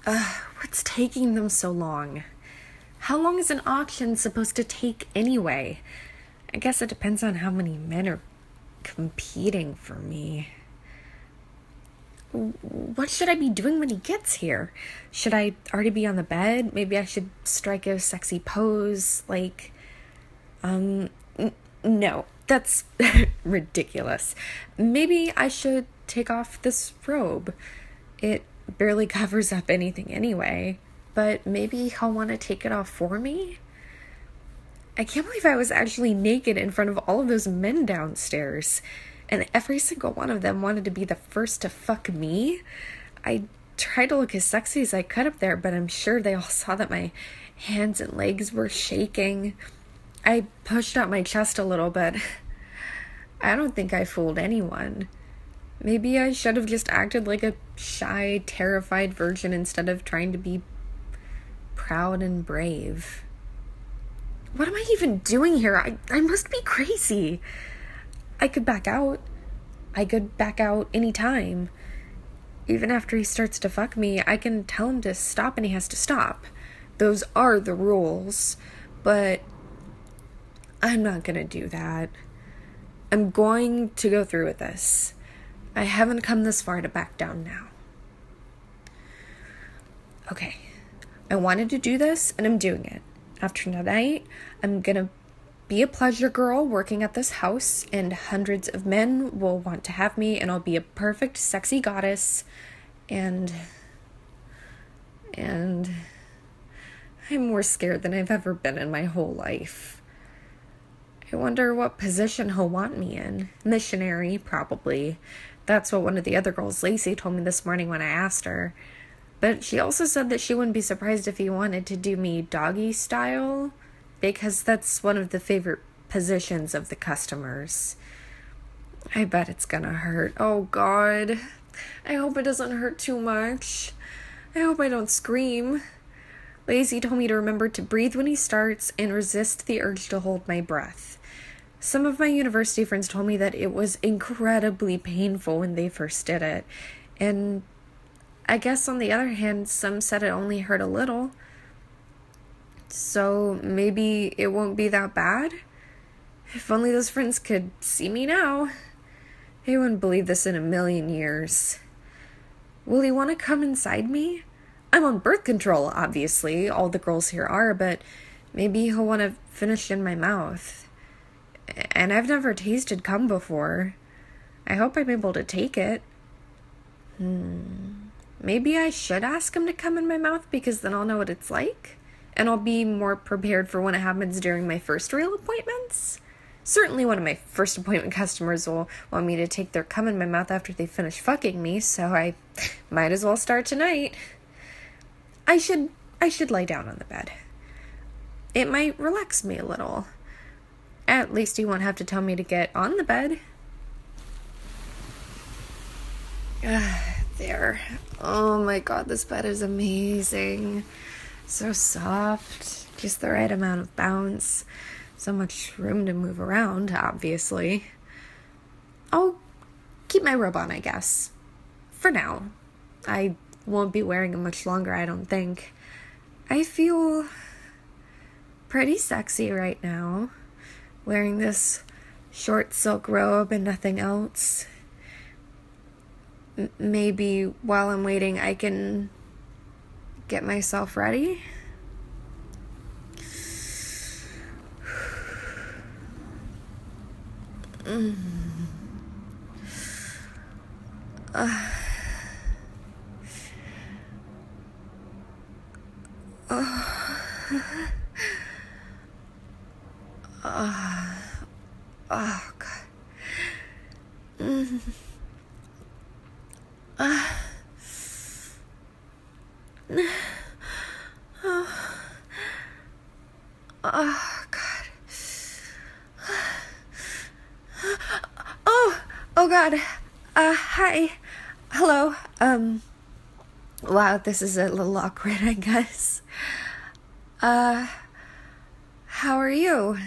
What's taking them so long? How long is an auction supposed to take anyway? I guess it depends on how many men are competing for me. What should I be doing when he gets here? Should I already be on the bed? Maybe I should strike a sexy pose, no, that's ridiculous. Maybe I should take off this robe. It barely covers up anything anyway, but maybe he'll want to take it off for me? I can't believe I was actually naked in front of all of those men downstairs, and every single one of them wanted to be the first to fuck me. I tried to look as sexy as I could up there, but I'm sure they all saw that my hands and legs were shaking. I pushed out my chest a little, but I don't think I fooled anyone. Maybe I should have just acted like a shy, terrified virgin instead of trying to be proud and brave. What am I even doing here? I must be crazy. I could back out. I could back out anytime. Even after he starts to fuck me, I can tell him to stop and he has to stop. Those are the rules. But I'm not gonna do that. I'm going to go through with this. I haven't come this far to back down now. Okay. I wanted to do this, and I'm doing it. After tonight, I'm gonna be a pleasure girl working at this house, and hundreds of men will want to have me, and I'll be a perfect, sexy goddess, and I'm more scared than I've ever been in my whole life. I wonder what position he'll want me in. Missionary, probably. That's what one of the other girls, Lacey, told me this morning when I asked her. But she also said that she wouldn't be surprised if he wanted to do me doggy style, because that's one of the favorite positions of the customers. I bet it's gonna hurt. Oh, God. I hope it doesn't hurt too much. I hope I don't scream. Lacey told me to remember to breathe when he starts and resist the urge to hold my breath. Some of my university friends told me that it was incredibly painful when they first did it. And I guess on the other hand, some said it only hurt a little. So maybe it won't be that bad? If only those friends could see me now. They wouldn't believe this in a million years. Will he want to come inside me? I'm on birth control, obviously. All the girls here are, but maybe he'll want to finish in my mouth. And I've never tasted cum before. I hope I'm able to take it. Maybe I should ask him to come in my mouth, because then I'll know what it's like. And I'll be more prepared for when it happens during my first real appointments. Certainly one of my first appointment customers will want me to take their cum in my mouth after they finish fucking me, so I might as well start tonight. I should lie down on the bed. It might relax me a little. At least he won't have to tell me to get on the bed. There. Oh my God, this bed is amazing. So soft. Just the right amount of bounce. So much room to move around, obviously. I'll keep my robe on, I guess. For now. I won't be wearing it much longer, I don't think. I feel pretty sexy right now. Wearing this short silk robe and nothing else. Maybe while I'm waiting, I can get myself ready. Oh, God. Oh, God. Oh, God. Hi. Hello. Wow, this is a little awkward, I guess. How are you?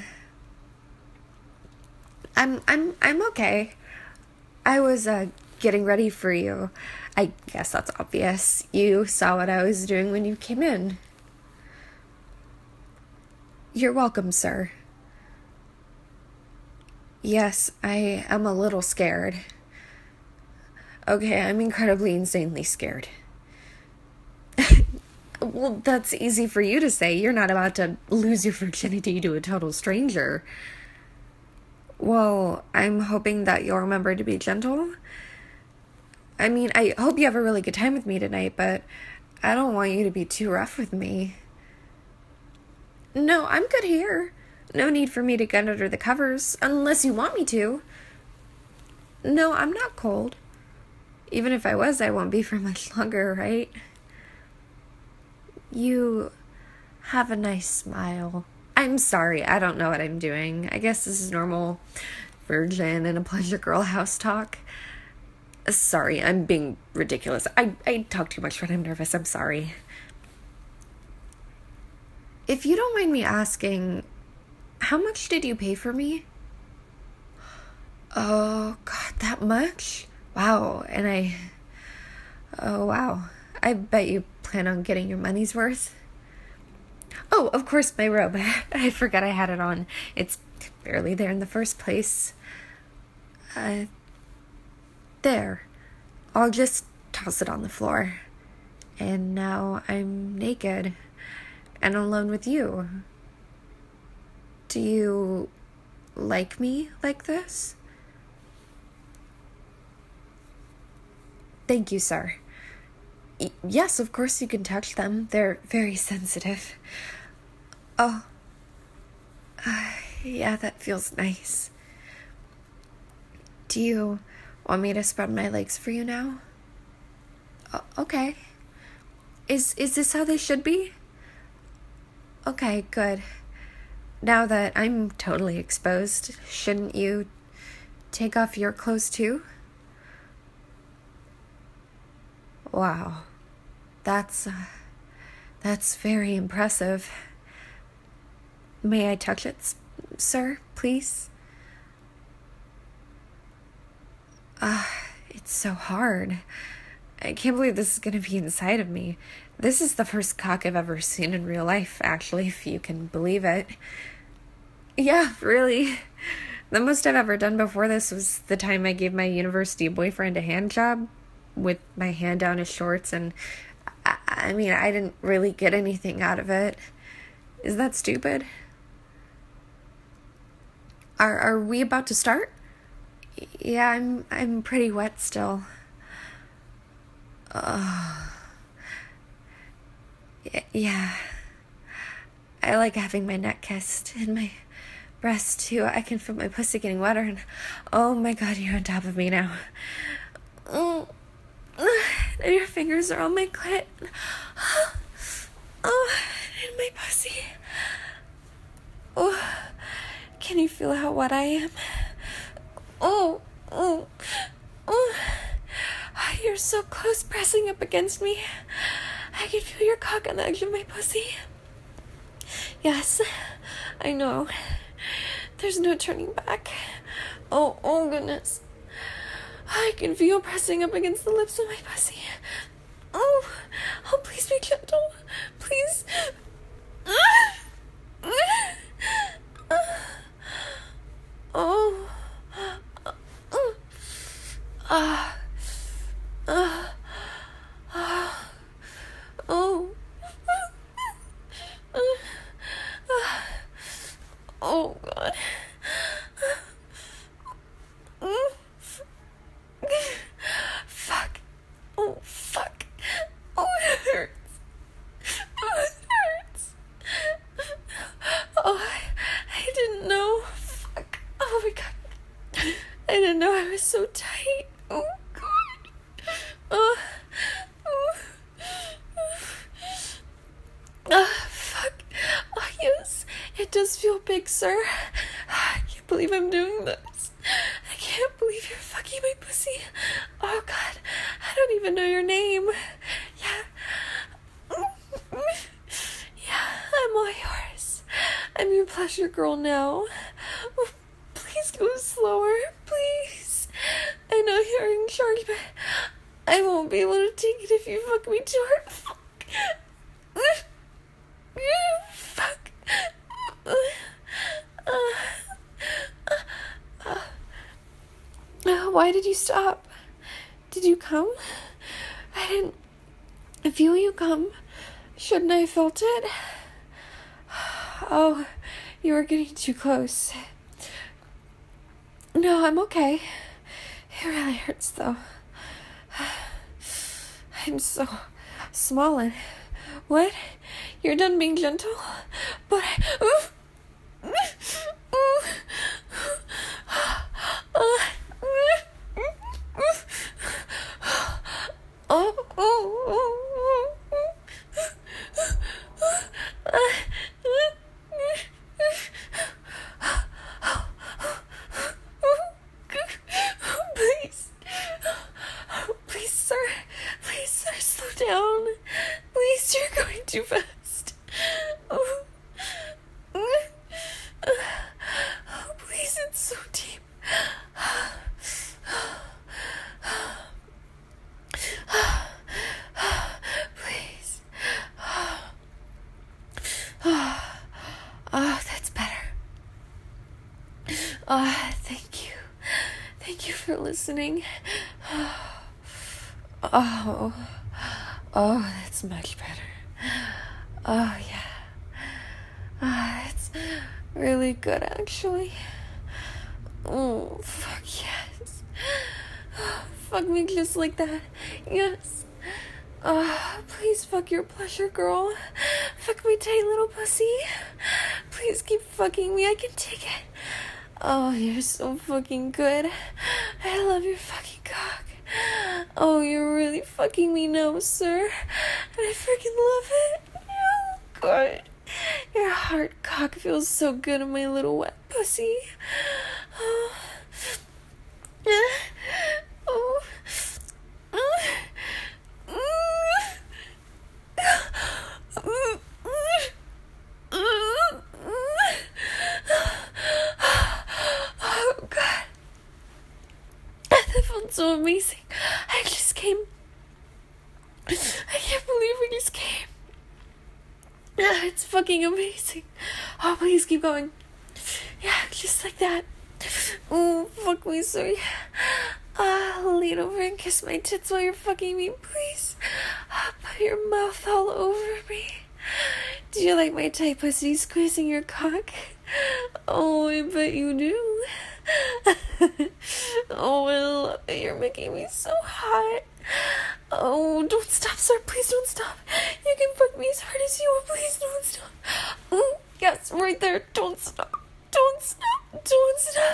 I'm okay. I was, getting ready for you. I guess that's obvious. You saw what I was doing when you came in. You're welcome, sir. Yes, I am a little scared. Okay, I'm incredibly, insanely scared. Well, that's easy for you to say. You're not about to lose your virginity to a total stranger. Well, I'm hoping that you'll remember to be gentle. I mean, I hope you have a really good time with me tonight, but I don't want you to be too rough with me. No, I'm good here. No need for me to get under the covers, unless you want me to. No, I'm not cold. Even if I was, I won't be for much longer, right? You have a nice smile. I'm sorry, I don't know what I'm doing. I guess this is normal virgin and a pleasure girl house talk. Sorry, I'm being ridiculous. I talk too much when I'm nervous. I'm sorry. If you don't mind me asking, how much did you pay for me? Oh, God, that much? Wow, oh, wow. I bet you plan on getting your money's worth. Oh, of course, my robe. I forgot I had it on. It's barely there in the first place. There. I'll just toss it on the floor. And now I'm naked and alone with you. Do you like me like this? Thank you, sir. Yes, of course you can touch them. They're very sensitive. Oh. Yeah, that feels nice. Do you want me to spread my legs for you now? Okay. Is this how they should be? Okay, good. Now that I'm totally exposed, shouldn't you take off your clothes too? Wow. That's very impressive. May I touch it, sir, please? It's so hard. I can't believe this is going to be inside of me. This is the first cock I've ever seen in real life, actually, if you can believe it. Yeah, really. The most I've ever done before this was the time I gave my university boyfriend a hand job with my hand down his shorts, and I mean, I didn't really get anything out of it. Is that stupid? Are we about to start? Yeah, I'm pretty wet still. Yeah. I like having my neck kissed and my breast too. I can feel my pussy getting wetter, and oh my God, you're on top of me now. And your fingers are on my clit. Oh, and my pussy. Oh, can you feel how wet I am? Oh. You're so close, pressing up against me. I can feel your cock on the edge of my pussy. Yes, I know. There's no turning back. Oh goodness. I can feel pressing up against the lips of my pussy. Oh, please be gentle. Please. Oh God. Fuck. Oh, fuck. Oh, it hurts. Oh, it hurts. Oh, I didn't know. Fuck. Oh my God. I didn't know I was so tight. Oh God. Oh. Fuck. Oh, yes. It does feel big, sir. I can't believe I'm doing this. I can't believe you're fucking my pussy. Oh God, I don't even know your name. Yeah. Yeah, I'm all yours. I'm your pleasure girl now. Please go slower, please. I know you're in charge, but I won't be able to take it if you fuck me too hard. Fuck. Fuck. Why did you stop? Did you come? I didn't feel you come. Shouldn't I have felt it? Oh, you were getting too close. No, I'm okay. It really hurts, though. I'm so small and... What? You're done being gentle? But Please, sir, slow down. Please, you're going too fast. Please, it's so deep. Please. Oh, that's better. Thank you. Thank you for listening. Oh, that's much better. Oh, yeah. It's really good, actually. Oh, fuck yes. Fuck me just like that. Yes. Please fuck your pleasure, girl. Fuck me tight, little pussy. Please keep fucking me. I can take it. Oh, you're so fucking good. I love your fucking cock. Oh, you're really fucking me now, sir. And I freaking love it. Oh, God. Your hard cock feels so good on my little wet pussy. Oh. Oh. Oh, God. That felt so amazing. I just came. I can't believe we just came. It's fucking amazing. Oh, please keep going. Yeah, just like that. Oh, fuck me, sorry. Lean over and kiss my tits while you're fucking me, please. Put your mouth all over me. Do you like my tight pussy squeezing your cock? Oh, I bet you do. Oh, I love it. You're making me so hot. Oh, don't stop, sir. Please don't stop. You can fuck me as hard as you want. Please don't stop. Oh, yes, right there. Don't stop. Don't stop. Don't stop.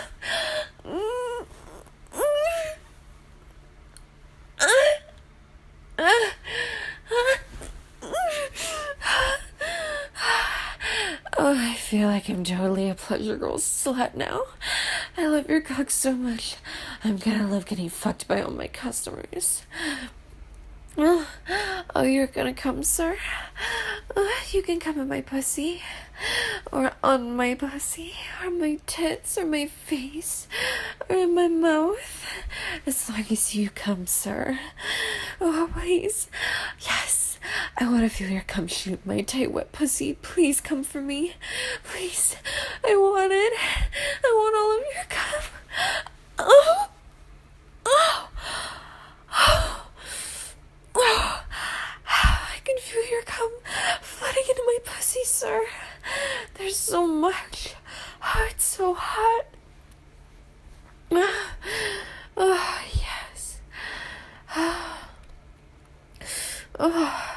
Oh, I feel like I'm totally a pleasure girl slut now. I love your cock so much. I'm gonna love getting fucked by all my customers. Oh, you're gonna come, sir? You can come in my pussy, or on my pussy, or my tits, or my face, or in my mouth. As long as you come, sir. Oh, please. Yes. I want to feel your cum shoot my tight wet pussy. Please come for me. Please. I want it. I want all of your cum. Oh. Oh. Oh. Oh. I can feel your cum flooding into my pussy, sir. There's so much. Oh, it's so hot. Oh, yes. Oh.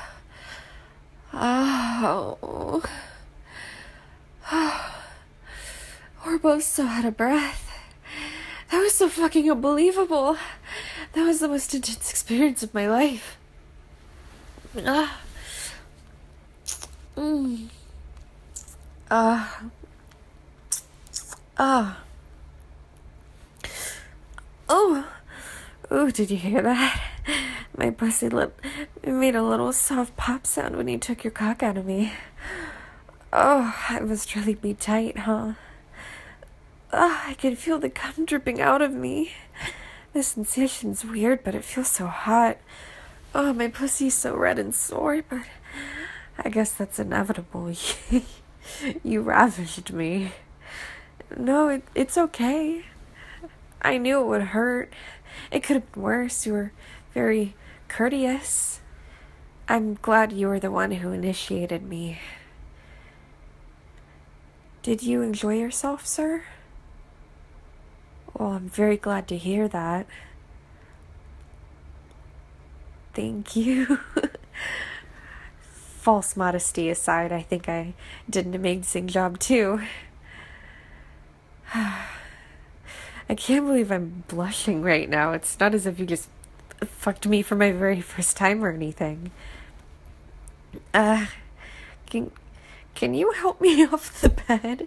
Oh. We're both so out of breath. That was so fucking unbelievable. That was the most intense experience of my life. Oh, did you hear that? My pussy lip made a little soft pop sound when you took your cock out of me. Oh, I must really be tight, huh? I can feel the cum dripping out of me. This sensation's weird, but it feels so hot. Oh, my pussy's so red and sore, but I guess that's inevitable. You ravished me. No, it's okay. I knew it would hurt. It could have been worse. You were very courteous. I'm glad you were the one who initiated me. Did you enjoy yourself, sir? Well, I'm very glad to hear that. Thank you. False modesty aside, I think I did an amazing job too. I can't believe I'm blushing right now. It's not as if you just fucked me for my very first time or anything. Can you help me off the bed?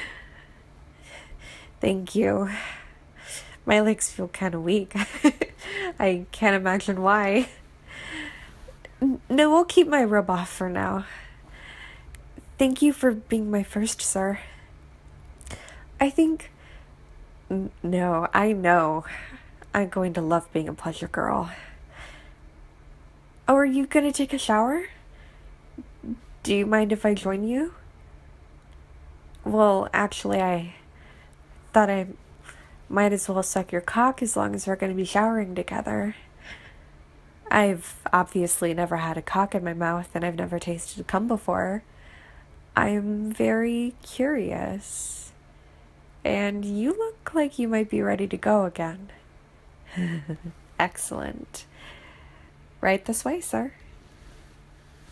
Thank you. My legs feel kind of weak. I can't imagine why. No, we'll keep my robe off for now. Thank you for being my first, sir. I think... No, I know. I'm going to love being a pleasure girl. Oh, are you going to take a shower? Do you mind if I join you? Well, actually, I thought I might as well suck your cock as long as we're going to be showering together. I've obviously never had a cock in my mouth, and I've never tasted cum before. I'm very curious. And you look like you might be ready to go again. Excellent. Right this way, sir.